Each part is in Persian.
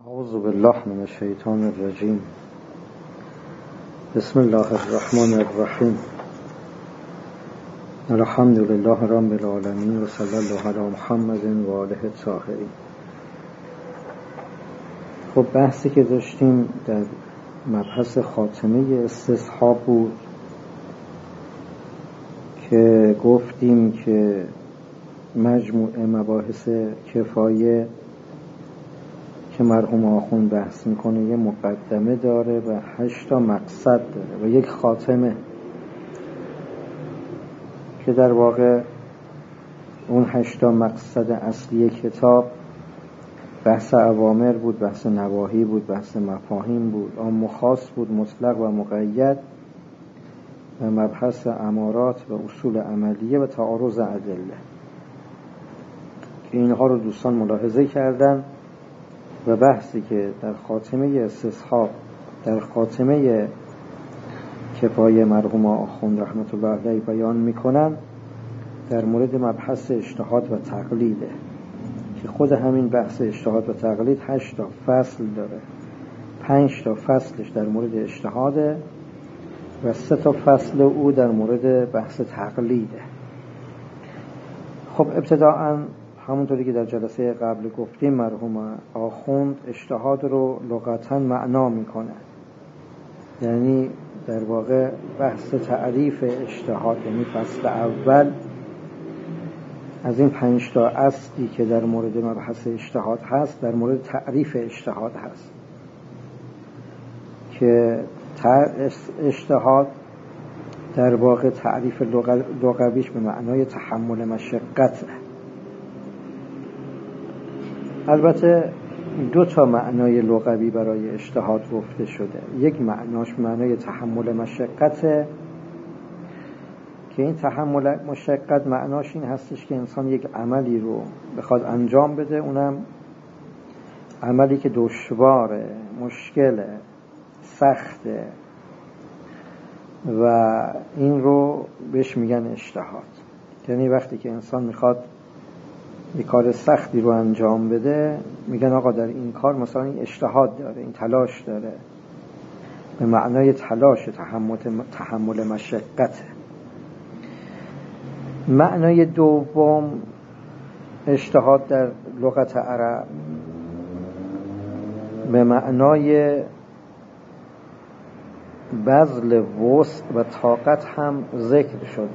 اعوذ بالله من الشیطان الرجیم. بسم الله الرحمن الرحیم. الحمد لله رب العالمین و صلی الله علی محمد و آله الطاهرین. خب بحثی که داشتیم در مبحث خاتمه استصحاب بود که گفتیم که مجموعه مباحث کفایه که مرحوم آخوند بحث میکنه یه مقدمه داره و 8 مقصد داره و یک خاتمه که در واقع اون 8 مقصد اصلی کتاب بحث اوامر بود، بحث نواهی بود، بحث مفاهیم بود، عام و خاص بود، مطلق و مقید و مبحث امارات و اصول عملیه و تعارض ادله که اینها رو دوستان ملاحظه کردن. و بحثی که در خاتمه استصحاب در خاتمه کفایه مرحوم آخوند رحمت الله علیه بیان میکنن در مورد مبحث اجتهاد و تقلیده که خود همین بحث اجتهاد و تقلید 8 فصل داره. 5 فصلش در مورد اجتهاده و 3 فصل او در مورد بحث تقلیده. خب ابتداءً همونطوری که در جلسه قبل گفتیم مرحوم آخوند اجتهاد رو لغتاً معنا میکنه، یعنی در واقع بحث تعریف اجتهاد، یعنی فصل اول از این 5 اصلی که در مورد مبحث اجتهاد هست در مورد تعریف اجتهاد هست که اجتهاد در واقع تعریف لغویش به معنای تحمل مشقت. البته 2 معنای لغوی برای اجتهاد گفته شده. یک معناش معنای تحمل مشقته که این تحمل مشقت معناش این هستش که انسان یک عملی رو بخواد انجام بده، اونم عملی که دشواره، مشکله، سخته و این رو بهش میگن اجتهاد. یعنی وقتی که انسان میخواد یک کار سختی رو انجام بده میگن آقا در این کار مثلا این اجتهاد داره، این تلاش داره، به معنای تلاش، تحمل مشقته. معنای دوم اجتهاد در لغت عرب به معنای بذل وسع و طاقت هم ذکر شده.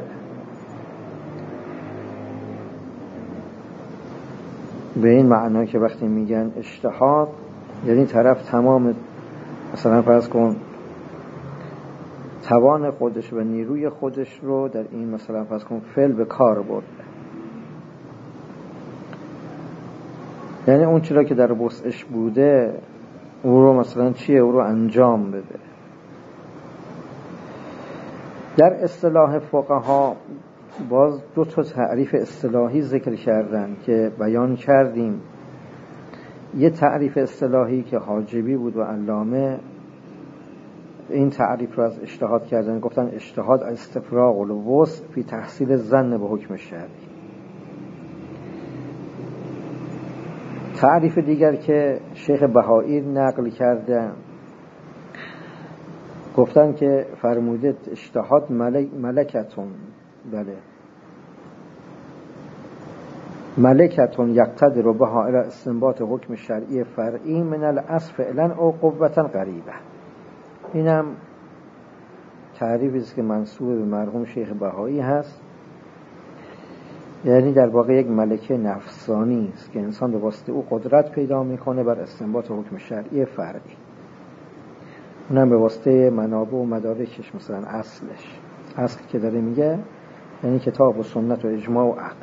به این معنی که وقتی میگن اجتهاد یعنی طرف تمام مثلا فرض کن توان خودش و نیروی خودش رو در این مثلا فرض کن فعل به کار برده، یعنی اون چیزی که در وسعش بوده او رو مثلا چیه او رو انجام بده. در اصطلاح فقها باز 2 تعریف اصطلاحی ذکر کردن که بیان کردیم. یه تعریف اصطلاحی که حاجبی بود و علامه این تعریف رو از اجتهاد کردن، گفتن اجتهاد استفراغ الوسع فی تحصیل الظن به حکم شرعی. تعریف دیگر که شیخ بهایی نقل کردن گفتن که فرموده اجتهاد ملکتون، بله ملکتون یقتدر بها الی استنباط حکم شرعی فرعی من الاصل فعلا او قوتا قریبه. اینم تعریفی است که منسوب به مرحوم شیخ بهایی هست، یعنی در واقع یک ملکه نفسانی است که انسان به واسطه او قدرت پیدا میکنه بر استنباط حکم شرعی فرعی، اونم به واسطه منابع و مدارکش، مثلا اصلش، اصل که داره میگه یعنی کتاب و سنت و اجماع و عقل.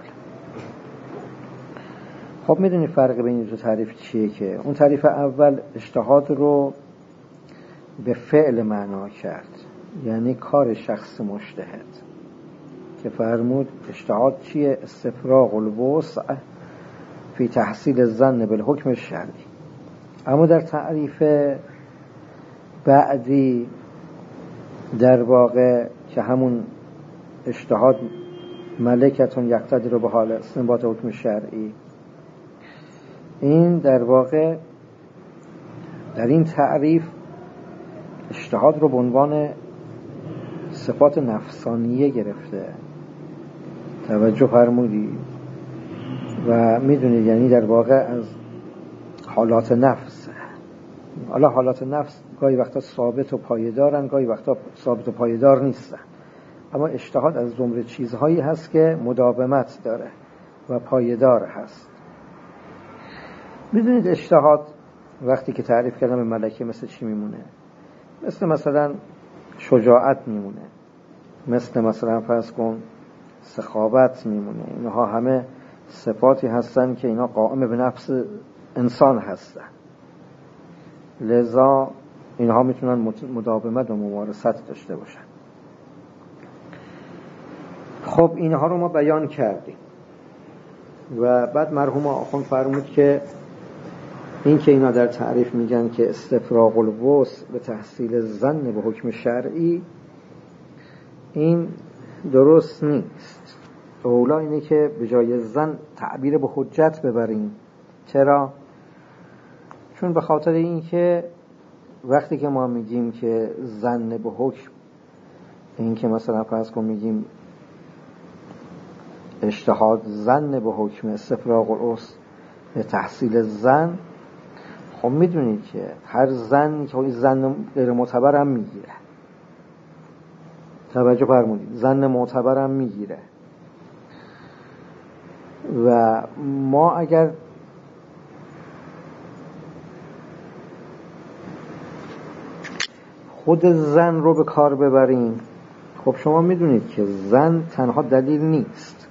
خب میدونی فرق بین این 2 تعریف چیه؟ که اون تعریف اول اجتهاد رو به فعل معنا کرد، یعنی کار شخص مجتهد که فرمود اجتهاد چیه؟ استفراغ الوسع فی تحصیل الظن بالحکم الشرعی. اما در تعریف بعدی در واقع که همون اجتهاد ملکتون یقتدر به حال استنباط حکم شرعی، این در واقع در این تعریف اجتهاد رو به عنوان صفات نفسانیه گرفته. توجه فرمودی؟ و میدونید یعنی در واقع از حالات نفس. حالا حالات نفس گاهی وقتا ثابت و پایدارن، گاهی وقتا ثابت و پایدار نیستن، اما اجتهاد از زمره چیزهایی هست که مداومت داره و پایدار هست. میدونید اجتهاد وقتی که تعریف کردم به ملکه مثل چی میمونه؟ مثلا شجاعت میمونه، مثلا فرض کن سخاوت میمونه. اینها همه صفاتی هستن که اینا قائم به نفس انسان هستن، لذا اینها میتونن مداومت و ممارست داشته باشن. خب اینها رو ما بیان کردیم و بعد مرحوم آخوند فرمود که این که اینا در تعریف میگن که استفراغ الوسع به تحصیل ظن به حکم شرعی، این درست نیست. اولا اینه که به جای ظن تعبیر به حجت ببریم. چرا؟ چون به خاطر این که وقتی که ما میگیم که ظن به حکم، این که مثلا فرض کن میگیم اجتهاد ظن به حکم استفراغ الوسع به تحصیل ظن، خب میدونید که هر ظنی که ظن غیر معتبر هم میگیره. توجه فرمودید، ظن معتبر هم میگیره. و ما اگر خود ظن رو به کار ببریم، خب شما میدونید که ظن تنها دلیل نیست.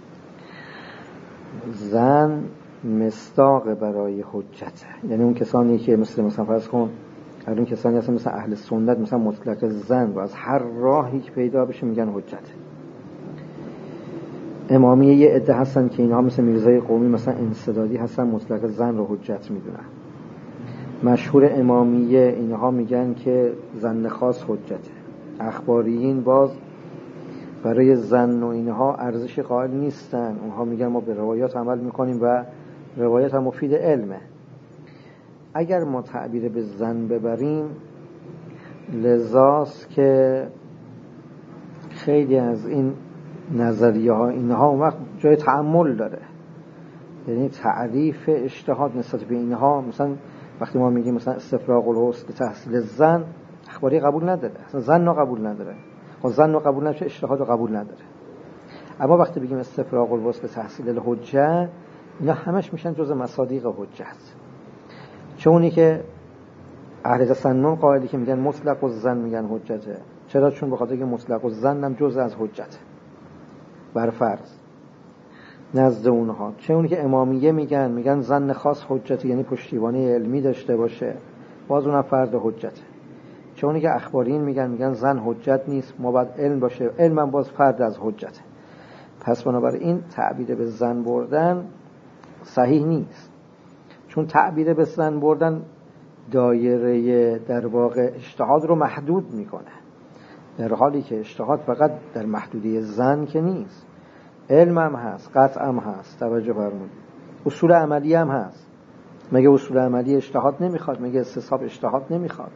ظن مصداق برای حجته. یعنی اون کسانی که مثلا فرض کن اون کسانی هستن مثلا اهل سنت، مثلا مطلق ظن و از هر راهی که پیدا بشه میگن حجته. امامیه یه عده هستن که اینها مثل میرزای قومی مثلا انسدادی هستن، مطلق ظن رو حجت میدونن. مشهور امامیه اینها میگن که ظن خاص حجته. اخباریین باز برای ظن و اینها ارزش قائل نیستن، اونها میگن ما به روایات عمل میکنیم و روایات هم مفید علمه. اگر ما تعبیر به ظن ببریم، لذاست که خیلی از این نظریه ها اینها اون وقت جای تأمل داره. یعنی تعریف اجتهاد نسبت به اینها، مثلا وقتی ما میگیم مثلا استفراغ الوسع به تحصیل ظن، اخباری قبول نداره، اصلا ظن رو قبول نداره. خب ظن رو قبول نشه، اجتهاد رو قبول نداره. اما وقتی بگیم استفراغ الوسع به تحصیل الحجه، اینا همش میشن جزء مصادیق حجت. چونی که اهل تسنن قائلی که میگن مطلق الظن میگن حجته. چرا؟ چون به خاطر که مطلق الظن هم جزء از حجته بر فرض نزد اونها. چونی که امامیه میگن ظن خاص حجته، یعنی پشتیبانی علمی داشته باشه، باز اونم فرد حجته. چونی که اخبارین میگن ظن حجت نیست، ما باید علم باشه، علم هم باز فرد از حجته. پس بنابراین تعبیر به ظن بردن صحیح نیست، چون تعبیر به ظن بردن دایره در واقع اجتهاد رو محدود میکنه، در حالی که اجتهاد فقط در محدوده ظن که نیست، علم هم هست، قطع هم هست. توجه فرمودید، اصول عملی هم هست. مگه اصول عملی اجتهاد نمیخواد؟ مگه استصحاب اجتهاد نمیخواد؟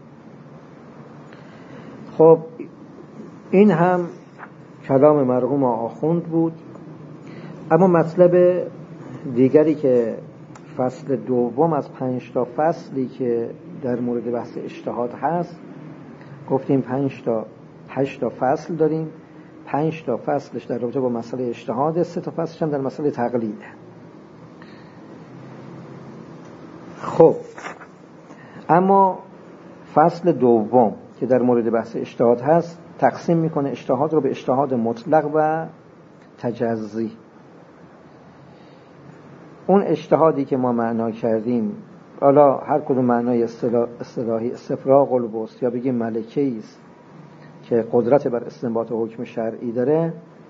خب این هم کلام مرحوم آخوند بود. اما مطلب دیگری که فصل دوم از 5 تا فصلی که در مورد بحث اجتهاد هست، گفتیم 8 تا فصل داریم. 5 تا فصلش در رابطه با مسئله اجتهاد، 3 تا فصلش هم در مسئله تقلیده. خب اما فصل دوم که در مورد بحث اجتهاد هست، تقسیم میکنه اجتهاد رو به اجتهاد مطلق و تجزی. اون اجتهادی که ما معنا کردیم، حالا هر کدوم معنای اصطلاحی استفراغ الوسع یا بگیم ملکه‌ای است که قدرت بر استنباط حکم شرعی داره،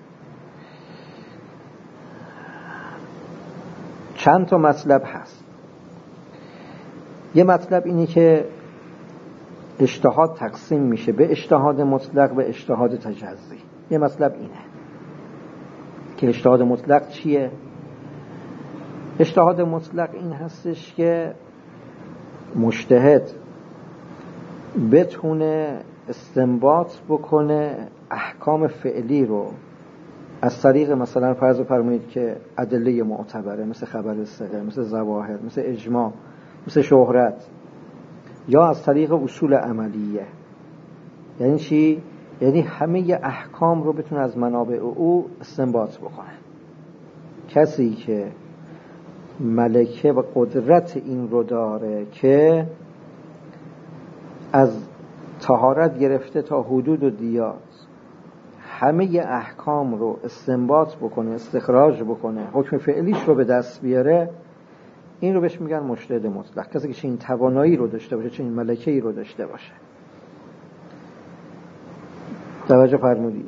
چند تا مطلب هست. یه مطلب اینی که اجتهاد تقسیم میشه به اجتهاد مطلق و اجتهاد تجزی. یه مطلب اینه که اجتهاد مطلق چیه؟ اجتهاد مطلق این هستش که مجتهد بتونه استنباط بکنه احکام فعلی رو از طریق مثلا فرض فرمایید که ادله معتبره مثل خبر ثقه، مثل ظواهر، مثل اجماع، مثل شهرت، یا از طریق اصول عملیه. یعنی چی؟ یعنی همه احکام رو بتونه از منابع او استنباط بکنه. کسی که ملکه و قدرت این رو داره که از طهارت گرفته تا حدود و دیات همه احکام رو استنباط بکنه، استخراج بکنه، حکم فعلیش رو به دست بیاره، این رو بهش میگن مجتهد مطلق. کسی که چنین توانایی رو داشته باشه، چنین ملکه‌ای رو داشته باشه. توجه فرمودید؟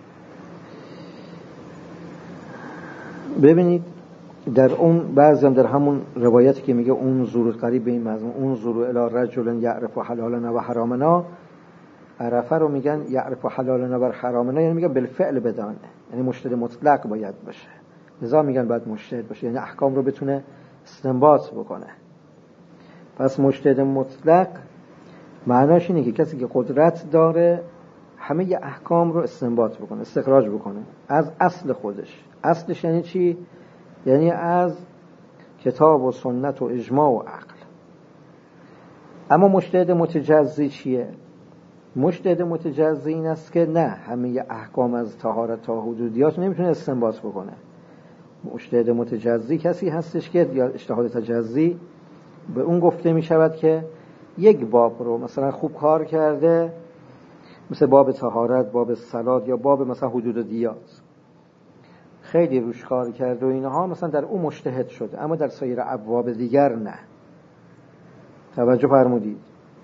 ببینید در اون بعضی هم در همون روایتی که میگه اون زور قریب به این مضمون، اون زور الی رجل یعرف حلالنا و حرامنا، عرفه رو میگن یعرف حلالنا و حرامنا، یعنی میگن بالفعل بدانه، یعنی مجتهد مطلق باید باشه. لذا میگن باید مجتهد باشه، یعنی احکام رو بتونه استنباط بکنه. پس مجتهد مطلق معناش اینه که کسی که قدرت داره همه احکام رو استنباط بکنه، استخراج بکنه از اصل خودش. اصلش یعنی چی؟ یعنی از کتاب و سنت و اجماع و عقل. اما مجتهد متجزی چیه؟ مجتهد متجزی این است که نه همه احکام از طهارت تا حدودیات نمیتونه استنباط بکنه. مجتهد متجزی کسی هستش که یا اجتهاد تجزی به اون گفته می شود که یک باب رو مثلا خوب کار کرده، مثل باب طهارت، باب صلات یا باب مثلا حدود و دیات، خیلی روش کار کرده و اینها، مثلا در اون مجتهد شده، اما در سایر ابواب دیگر نه. توجه فرمودید؟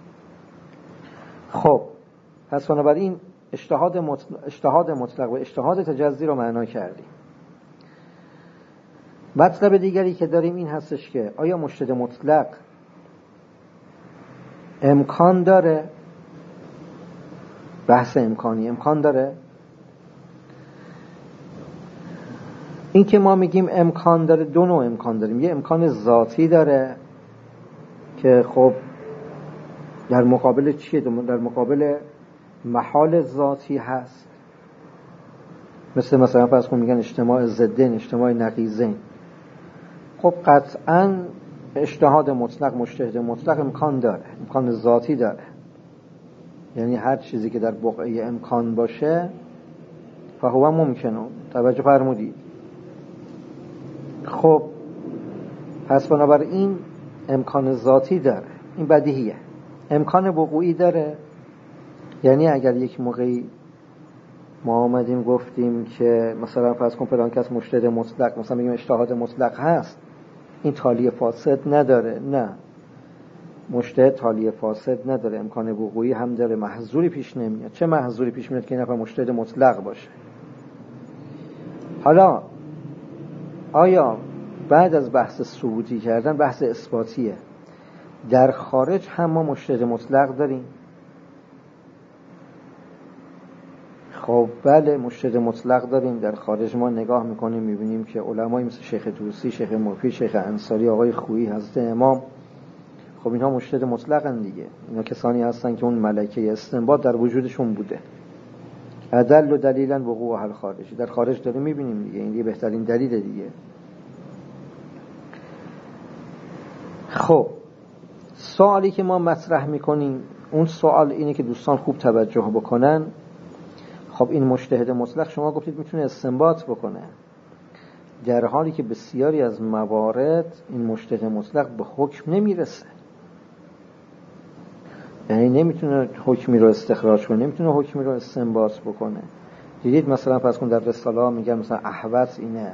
خب پس بنابراین اجتهاد مطلق و اجتهاد تجزی رو معنا کردیم. مطلب دیگری که داریم این هستش که آیا مجتهد مطلق امکان داره؟ بحث امکان داره. این که ما میگیم امکان داره، دو نوع امکان داریم. یه امکان ذاتی داره که خب در مقابل چیه؟ در مقابل محال ذاتی هست، مثلا فرض کن میگن اجتماع ضدین، اجتماع نقیضین. خب قطعاً اجتهاد مطلق، مجتهد مطلق امکان داره، امکان ذاتی داره. یعنی هر چیزی که در بقعه امکان باشه فهو ممکنه. توجه فرمودید؟ خب پس بنابراین امکان ذاتی داره، این بدیهیه. امکان وقوعی داره، یعنی اگر یک موقعی ما آمدیم گفتیم که مثلا فرض کن فلان کس مجتهد مطلق، مثلا میگیم اجتهاد مطلق هست، این تالی فاسد نداره. نه، مجتهد تالی فاسد نداره، امکان وقوعی هم داره، محظوری پیش نمیاد. چه محظوری پیش میاد که این نفر مجتهد مطلق باشه؟ حالا آیا بعد از بحث ثبوتی کردن بحث اثباتیه، در خارج هم ما مجتهد مطلق داریم؟ خب بله، مجتهد مطلق داریم. در خارج ما نگاه میکنیم میبینیم که علمایی مثل شیخ طوسی، شیخ مفید، شیخ انصاری، آقای خویی، حضرت امام، خب اینها مجتهد مطلقن دیگه. اینا کسانی هستن که اون ملکه استنباط در وجودشون بوده. ادل و دلیلا وقوع اهل خارجی، در خارج داریم میبینیم دیگه. این دیگه بهترین دلیل دیگه. خب سوالی که ما مطرح میکنیم، اون سوال اینه که دوستان خوب توجه بکنن. خب این مجتهد مطلق شما گفتید میتونه استنباط بکنه، در حالی که بسیاری از موارد این مجتهد مطلق به حکم نمیرسه. یعنی نمیتونه حکمی رو استخراج کنه، نمیتونه حکمی رو استنباط بکنه. دیدید مثلا فرض کن در رساله ها میگن مثلا احوط اینه،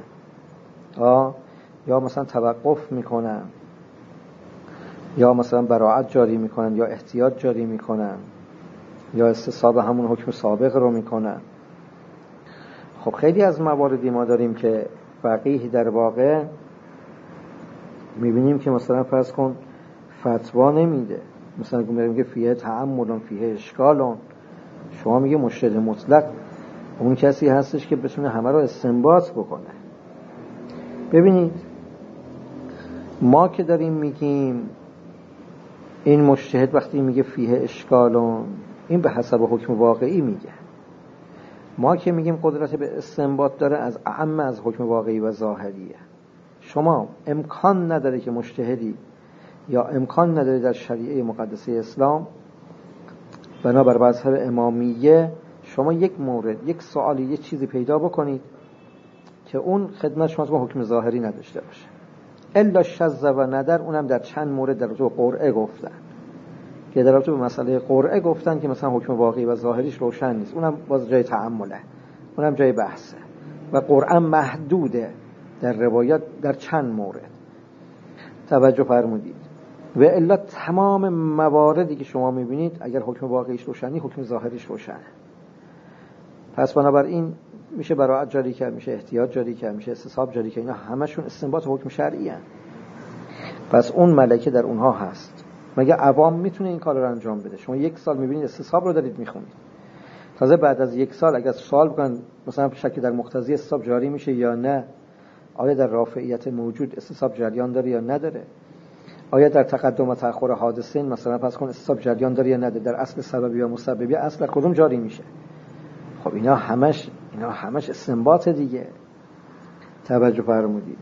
یا مثلا توقف میکنن، یا مثلا براءت جاری میکنن، یا احتیاط جاری میکنن، یا استصحاب همون حکم سابق رو میکنن. خب خیلی از مواردی ما داریم که فقیه در واقع میبینیم که مثلا فرض کن فتوا نمیده، مثلا میگه فیه تعمل، فیه اشکال. شما میگه مجتهد مطلق اون کسی هستش که بتونه همه رو استنباط بکنه. ببینید ما که داریم میگیم این مجتهد وقتی میگه فیه اشکالون، این به حسب حکم واقعی میگه. ما که میگیم قدرت به استنباط داره از اعم از حکم واقعی و ظاهریه. شما امکان نداره که مجتهدی یا امکان نداره در شریعه مقدسه اسلام بنابر مذهب امامیه شما یک مورد، یک سوالی، یک چیزی پیدا بکنید که اون خدمت شما با حکم ظاهری نداشته باشه. الا شذ و ندر، اونم در چند مورد در رابطه با قرعه گفتن که در رابطه با مسئله قرعه گفتن که مثلا حکم واقعی و ظاهریش روشن نیست، اونم باز جای تأمله، اونم جای بحثه و قرعه محدوده در روایات در چند مورد. توجه فرمودید. و الا تمام مواردی که شما میبینید اگر حکم واقعیش روشنی حکم ظاهریش روشنه. پس بنابراین میشه براءت جاری کرد، میشه احتیاط جاری کرد، میشه استصحاب جاری کرد. اینا همشون استنباط حکم شرعی هستند. پس اون ملکه در اونها هست. مگه عوام میتونه این کار رو انجام بده؟ شما یک سال میبینید استصحاب رو دارید میخونید، تازه بعد از یک سال اگر سوال بکنن مثلا شک در مقتضی استصحاب جاری میشه یا نه، آیا در رافعیت موجود استصحاب جریان داره یا نداره، آیا در تقدم و تأخر حادثه مثلا پس کن استصحاب جریان داره یا نداره، در اصل سببی یا مسببی اصل کدوم جاری میشه؟ خب اینا همش استنباط دیگه. توجه فرمودید.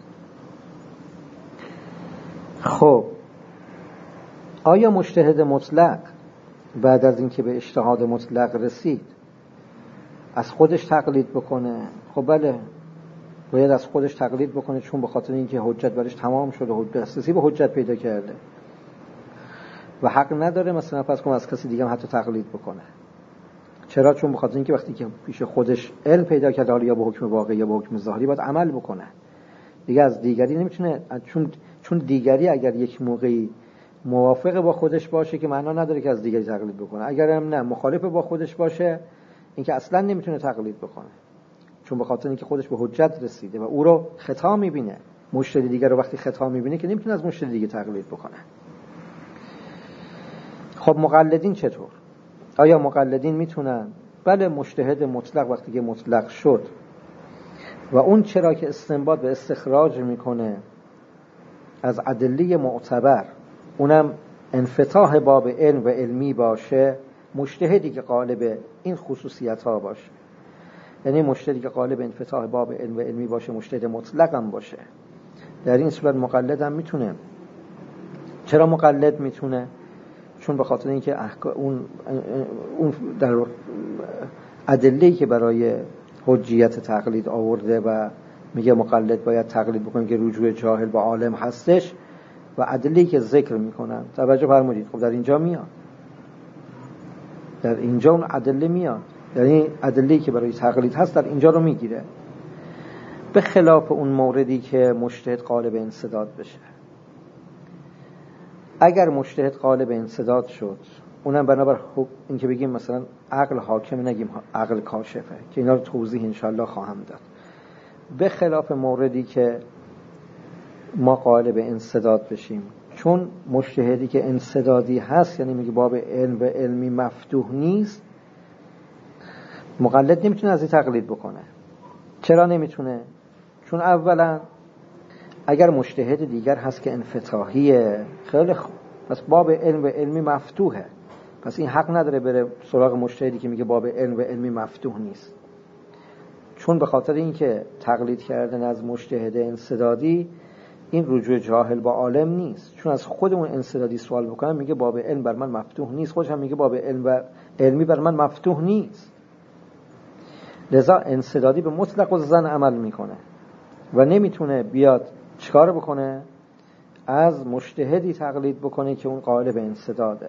خب آیا مجتهد مطلق بعد از اینکه به اجتهاد مطلق رسید از خودش تقلید بکنه؟ خب بله، باید از خودش تقلید بکنه، چون به خاطر اینکه حجت برش تمام شده، دسترسی به حجت پیدا کرده و حق نداره مثلا پس کنم از کسی دیگه هم حتی تقلید بکنه. چرا؟ چون به خاطر اینکه وقتی که پیش خودش علم پیدا کرده، حالا یا به حکم واقعی یا به حکم ظاهری، باید عمل بکنه دیگه. از دیگری نمیتونه، چون دیگری اگر یک موقعی موافق با خودش باشه که معنا نداره که از دیگری تقلید بکنه، اگر هم نه مخالف با خودش باشه این که اصلا نمیتونه تقلید بکنه، چون به خاطر اینکه خودش به حجت رسیده و او رو خطا میبینه. مجتهد دیگر رو وقتی خطا میبینه که نمیتونه از مجتهد دیگه تقلید بکنه. خب مقلدین چطور؟ آیا مقلدین میتونن؟ بله، مجتهد مطلق وقتی که مطلق شد و اون چرا که استنباط و استخراج میکنه از ادله معتبر، اونم انفتاح باب علم و علمی باشه، مجتهدی که غالب این خصوصیت ها باشه، یعنی مجتهدی که غالب انفتاح باب علم و علمی باشه، مجتهد مطلق هم باشه، در این صورت مقلد هم میتونه. چرا مقلد میتونه؟ چون به خاطر اینکه اون در ادله‌ای که برای حجیت تقلید آورده و میگه مقلد باید تقلید بکنه که رجوع جاهل با عالم هستش و ادله‌ای که ذکر میکنن. توجه فرمودید. خب در اینجا میاد، در اینجا اون ادله میاد، یعنی ادله‌ای که برای تقلید هست در اینجا رو میگیره، به خلاف اون موردی که مجتهد غالب انسداد بشه. اگر مجتهد غالب انسداد شد، اونم بنابر این که بگیم مثلا عقل حاکم، نگیم عقل کاشفه، که اینا رو توضیح انشالله خواهم داد. به خلاف موردی که ما غالب انسداد بشیم، چون مجتهدی که انسدادی هست، یعنی میگه باب علم و علمی مفتوح نیست، مقلد نمیتونه از این تقلید بکنه. چرا نمیتونه؟ چون اولا اگر مجتهد دیگر هست که انفتاحیه، خیلی خوب، پس باب علم و علمی مفتوحه، پس این حق نداره بره سراغ مجتهدی که میگه باب علم و علمی مفتوح نیست. چون به خاطر اینکه تقلید کردن از مجتهد انسدادی این رجوع جاهل با عالم نیست، چون از خودمون انسدادی سوال بکنم میگه باب علم بر من مفتوح نیست، خودش هم میگه باب علم و علمی بر من مفتوح نیست، لذا انسدادی به مطلق و ظن عمل میکنه و نمیتونه بیاد چیکار بکنه؟ از مجتهدی تقلید بکنه که اون غالب انسداده.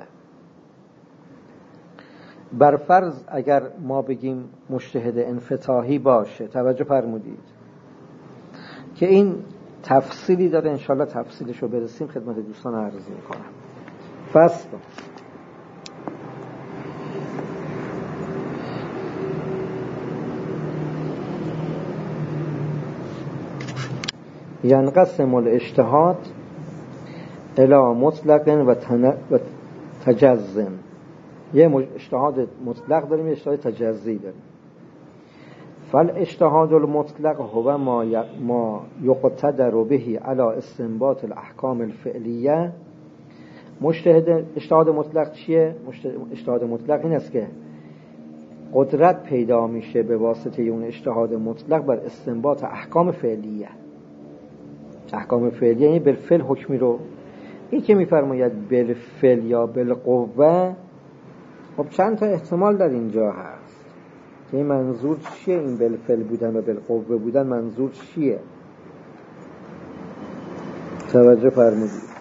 بر فرض اگر ما بگیم مجتهد انفتاحی باشه، توجه فرمودید که این تفصیلی داره، انشالله تفصیلشو برسیم خدمت دوستان عرض میکنم. پس ینقسم الاجتهاد الی مطلق و تجزم. یه اجتهاد مطلق داریم، یه اجتهاد تجزی داریم. فالاجتهاد المطلق هو ما یقتدر به علی استنباط الاحکام الفعلیه اجتهاد مطلق چیه؟ اجتهاد مطلق این است که قدرت پیدا میشه به واسطه اون اجتهاد مطلق بر استنباط احکام فعلیه. احکام فعلیه یعنی بالفعل حکمی رو، این که میفرماید بالفعل یا بالقوه، خب چند تا احتمال در اینجا هست که این منظور چیه؟ این بالفعل بودن و بالقوه بودن منظور چیه؟ توجه فرمودید.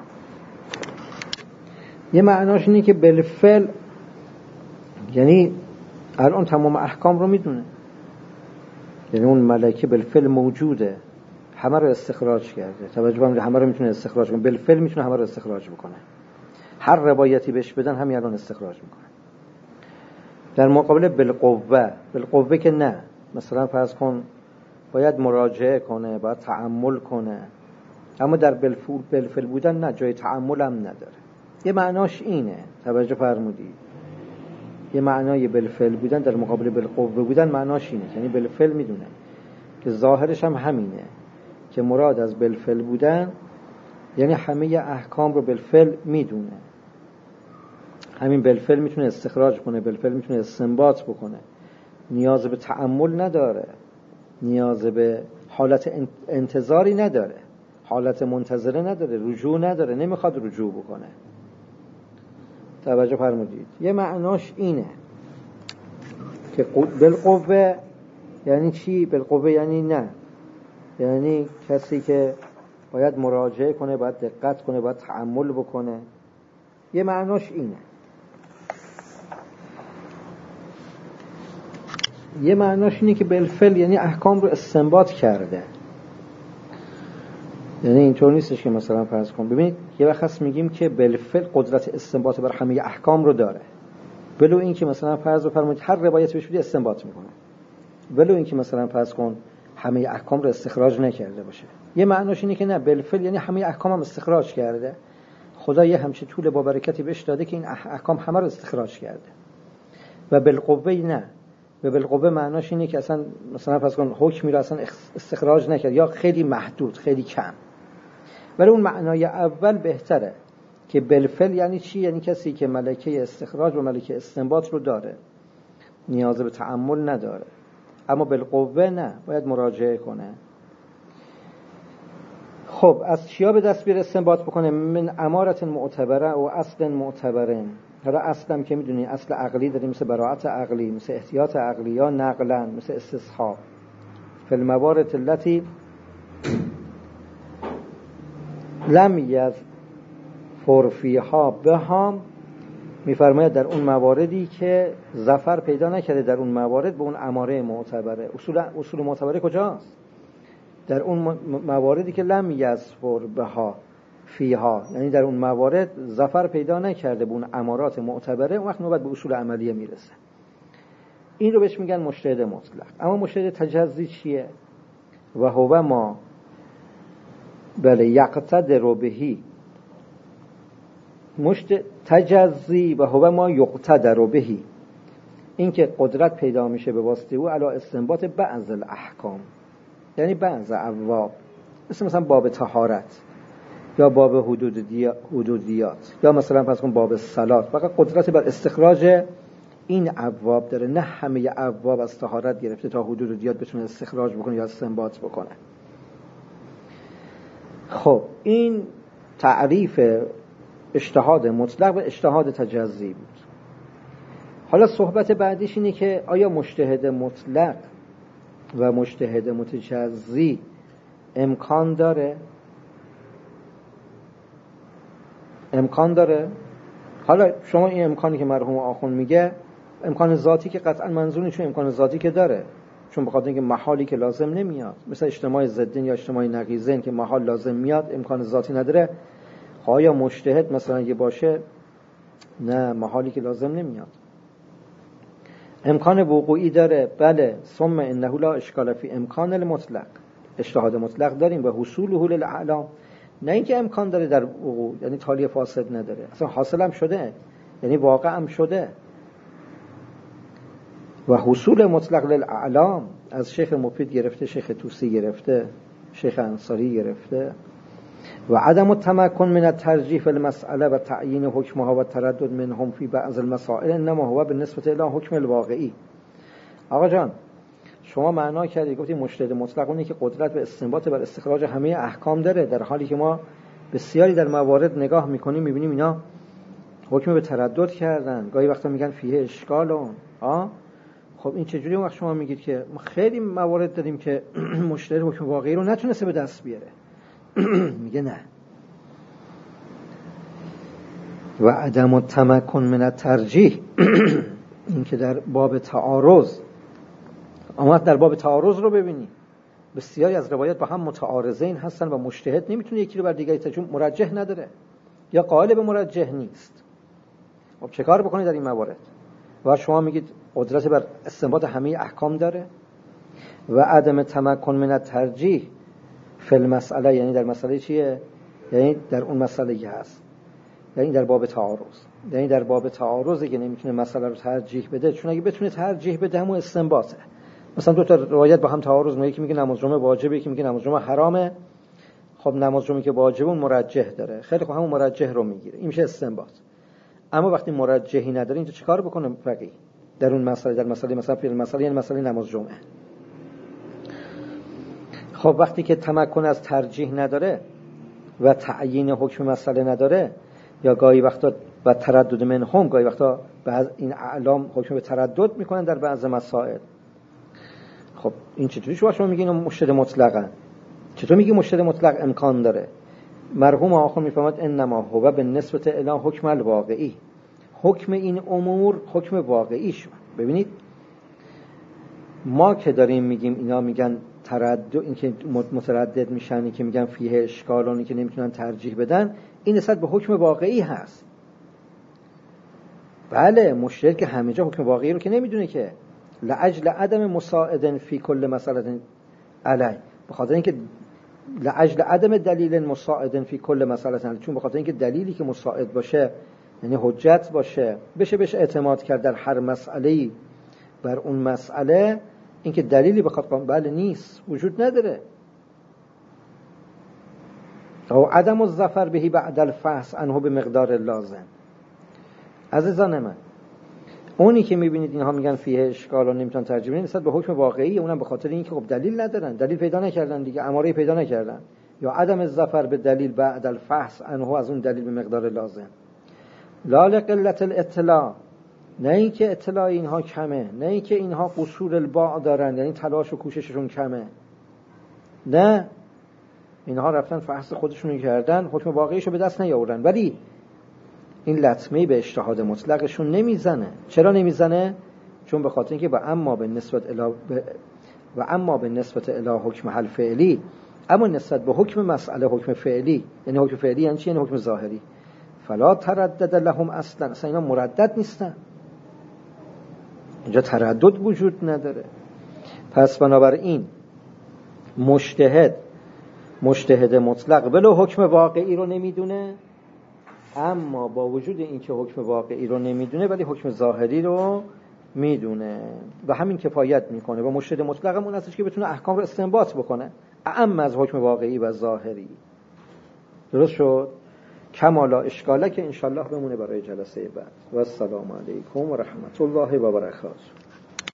یه معناش اینه که بالفعل یعنی الان تمام احکام رو میدونه، یعنی اون ملکه بالفعل موجوده، همه رو استخراج کرده. توجه فرمودید، همه رو میتونه استخراج کنه، بالفعل میتونه همه رو استخراج بکنه. هر روایتی بهش بدن همین الان استخراج میکنه. در مقابل بالقوه که نه، مثلا فرض کن باید مراجعه کنه، باید تأمل کنه، اما در بالفعل بودن نه، جای تأمل هم نداره. یه معناش اینه. توجه فرمودید، یه معنای بالفعل بودن در مقابل بالقوه بودن معناش اینه، یعنی بالفعل میدونه که ظاهرش هم همینه که مراد از بالفعل بودن یعنی همه احکام رو بالفعل میدونه، همین بالفعل میتونه استخراج کنه، بالفعل میتونه استنباط بکنه، نیاز به تأمل نداره، نیاز به حالت انتظاری نداره، حالت منتظره نداره، رجوع نداره، نمیخواد رجوع بکنه. توجه فرمودید. یه معناش اینه که بالقوه یعنی چی؟ بالقوه یعنی نه، یعنی کسی که باید مراجعه کنه، باید دقت کنه، باید تأمل بکنه. یه معناش اینه. یه معناش اینه که بالفعل یعنی احکام رو استنباط کرده. یعنی اینطور نیستش که مثلا فرض کن، ببینید یه وقت هست میگیم که بالفعل قدرت استنباط بر همه احکام رو داره، ولو این که مثلا فرض فرمایید هر روایتی بهش بدی استنباط میکنه، ولو این که مثلا فرض کن همه احکام رو استخراج نکرده باشه. یه معناش اینه که نه، بالفعل یعنی همه احکام هم استخراج کرده، خدا یه همچین طول با برکتی بهش داده که این احکام همه رو استخراج کرده. و بالقوه نه، و بالقوه معناش اینه که اصلا مثلا فرض کن حکمی رو اصلا استخراج نکرد یا خیلی محدود، خیلی کم. ولی اون معنای اول بهتره که بالفعل یعنی چی؟ یعنی کسی که ملکه استخراج و ملکه استنباط رو داره، نیاز به تأمل نداره. اما بالقوه نه، باید مراجعه کنه. خب از چیا به دست بیاره استنباط بکنه؟ من امارت معتبره و اصل معتبرن. حالا اصلم که میدونی اصل عقلی داریم، مثل براءت عقلی، مثل احتیاط عقلی، یا نقلا مثل استصحاب. فی الموارد التي لم یظفر فیها بهام، میفرماید در اون مواردی که ظفر پیدا نکرده در اون موارد به اون اماره معتبره. اصول معتبره کجاست؟ در اون مواردی که لم یظفر بها فیها، یعنی در اون موارد ظفر پیدا نکرده به اون امارات معتبره، اون وقت نوبت به اصول عملیه میرسه. این رو بهش میگن مجتهد مطلق. اما مجتهد تجزی چیه؟ و هو ما بله یقتدر بهی، تجزی و هو ما یقتدر بهی، این که قدرت پیدا میشه به واسطه او علی استنباط بعض الاحکام، یعنی بعض ابواب، مثلا باب طهارت یا باب حدودیات یا مثلا پس کن باب صلات، فقط قدرت بر استخراج این ابواب داره، نه همه ابواب از طهارت گرفته تا حدودیات بتونه استخراج بکنه یا استنباط بکنه. خب این تعریف اجتهاد مطلق و اجتهاد تجزی بود. حالا صحبت بعدیش اینه که آیا مجتهد مطلق و مجتهد متجزی امکان داره؟ امکان داره؟ حالا شما این امکانی که مرحوم آخوند میگه امکان ذاتی که قطعا منظور نیست، امکان ذاتی که داره، چون بخاطر اینکه محالی که لازم نمیاد، مثل اجتماع ضدین یا اجتماع نقیضین که محال لازم میاد امکان ذاتی نداره. آیا مجتهد مثلا یه باشه؟ نه، محالی که لازم نمیاد. امکان وقوعی داره، بله. ثم انه لا اشکال فی امکان المطلق، اجتهاد مطلق داریم و حصوله للاعلام، نه اینکه امکان داره در وقوع، یعنی تالی فاسد نداره، اصلا حاصل هم شده، یعنی واقع هم شده. و حصول مطلق للاعلام از شیخ مفید گرفته، شیخ توسی گرفته، شیخ انصاری گرفته، و عدم التمکن من الترجیح فی المسئله و تعیین حکمها و تردد منهم فی بعض المسائل انما هو بالنسبه الی حکم الواقعی. آقا جان شما معنا کردی گفتی مجتهد مطلق اونی که قدرت به استنباط بر استخراج همه احکام داره، در حالی که ما بسیاری در موارد نگاه میکنیم میبینیم اینا حکم به تردد کردن، گاهی وقتا میگن فیه اشکالون. خب این چجوری وقت شما میگید که ما خیلی موارد داریم که مجتهد حکم واقعی رو نتونسته به دست بیاره؟ میگه نه. و عدم التمکن من الترجیح این که در باب تعارض آمد، در باب تعارض رو ببینی بسیاری از روایات با هم متعارضین هستن و مجتهد نمیتونه یکی رو بر دیگری ترجیح، مرجح نداره یا قائل به مرجح نیست. خب چه کار بکنی در این موارد؟ و شما میگید قدرت بر استنباط همه احکام داره. و عدم تمکن من الترجیح فی المسئله یعنی در مسئله چیه؟ یعنی در اون مسئله هست، یعنی در باب تعارض، یعنی در باب تعارضی که نمیتونه مسئله رو ترجیح بده، چون اگه بتونه ترجیح بده همون استنباطه. مثلا دو تا روایت با هم تعارض میکنه، یکی میگه نماز جمعه واجبه، یکی میگه نماز جمعه حرامه. خب نماز جمعه که واجبه اون مرجح داره، خیلی خب همون مرجح رو میگیره، این میشه استنباط. اما وقتی مرجحی نداره اینجا چیکار بکنه فقیه در اون مسئله؟ در مسئله مثلا فی المسئله یعنی مسئله نماز جمعه. خب وقتی که تمکن از ترجیح نداره و تعیین حکم مسئله نداره، یا گاهی وقتا و تردد منهم، گاهی وقتا بعض این اعلام حکم به تردد میکنن در بعض مسائل. خب این چطوری شما میگین مجتهد مطلقا؟ چطور میگی مجتهد مطلق امکان داره؟ مرحوم آخر میفهمد انما هو بالنسبه الی حکم الواقعی، حکم این امور حکم واقعی شد. ببینید ما که داریم میگیم اینا میگن تردد، این که متردد میشن، این که میگن فیه اشکالونی که نمیتونن ترجیح بدن، این نسبت به حکم واقعی هست. بله مجتهد که همه جا حکم واقعی رو که نمیدونه که لاجل عدم مساعدن فی کل مسئله علی، به خاطر اینکه لاجل عدم دلیل مساعدن فی کل مسئله علی، چون به خاطر اینکه دلیلی که مساعد باشه یعنی حجت باشه بشه اعتماد کرد در هر مسئله‌ای بر اون مسئله، اینکه دلیلی بخواد بله نیست، وجود نداره. او عدم الظفر بهی بعد الفحص عنه به مقدار لازم. عزیزان من، اونی که میبینید اینها میگن فیه اشکال و نمیتونن ترجیح بدن نسبت به حکم واقعی، اونم به خاطر اینکه خب دلیل ندارن، دلیل پیدا نکردن دیگه، اماره پیدا نکردن. یا عدم الظفر به دلیل بعد الفحص عنه، از اون دلیل به مقدار لازم. لا لقلت الاطلاع، نه اینکه اطلاع اینها کمه، نه اینکه اینها قصور الباع دارن یعنی تلاش و کوشششون کمه، نه، اینها رفتن فحص خودشون کردن، حکم واقعیشو به دست نیاوردن، ولی این لطمه‌ای به اجتهاد مطلقشون نمیزنه. چرا نمیزنه؟ چون به خاطر اینکه و اما به نسبت الی حکم حل فعلی، اما نسبت به حکم مسئله حکم فعلی، یعنی حکم فعلی یعنی چی؟ یعنی حکم ظاهری. فلا تردد لهم اصلا اینا مردد نیستن، اینجا تردد وجود نداره. پس بنابراین مجتهد مطلق ولو حکم واقعی رو نمیدونه، اما با وجود اینکه حکم واقعی رو نمیدونه ولی حکم ظاهری رو میدونه و همین کفایت میکنه. و مجتهد مطلق همون هستش که بتونه احکام رو استنباط بکنه اعم از حکم واقعی و ظاهری. درست شد؟ کمالا اشکاله که انشالله بمونه برای جلسه بعد. و السلام علیکم و رحمت الله و برکاته.